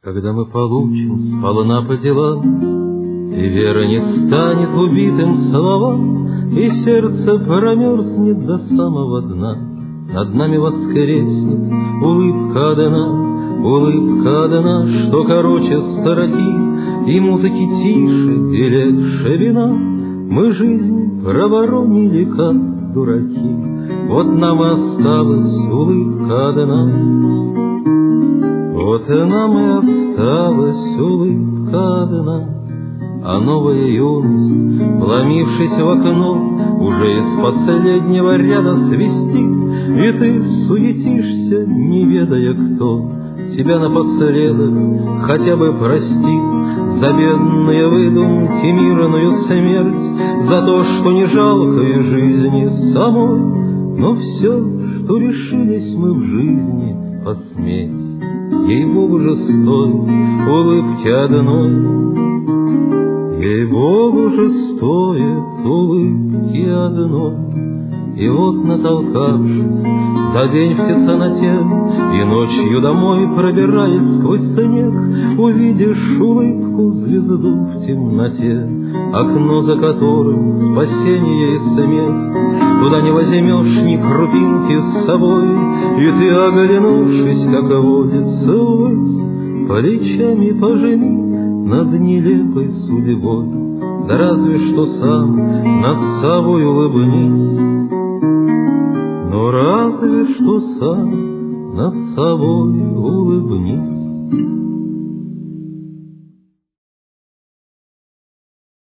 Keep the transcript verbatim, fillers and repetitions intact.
Когда мы получим сполна по делам, и вера не станет убитым словам, и сердце промерзнет до самого дна, над нами воскреснет улыбка одна, улыбка одна, что короче строки, и музыки тише и легче вина. Мы жизнь проворонили, как дураки, вот нам и осталась улыбка одна. Вот и нам и осталась улыбка одна, а новая юность, вломившись в окно, уже из последнего ряда свистит, и ты суетишься, не ведая, кто тебя напоследок хотя бы простит за бедные выдумки, мирную смерть, за то, что не жалко и жизни самой, но все, что решились мы в жизни посметь, ей-богу же стоит улыбки одной, ей-богу же стоит улыбки одной. И вот, натолкавшись за день в тесноте, и ночью домой пробираясь сквозь снег, увидишь улыбку, звезду в темноте, окно, за которым спасение и смех. Туда не возьмешь ни крупинки с собой, и ты, оглянувшись, как водится ввысь, плечами пожми над нелепой судьбой, да разве что сам над собой улыбнись. Но разве что сам над собой улыбнись.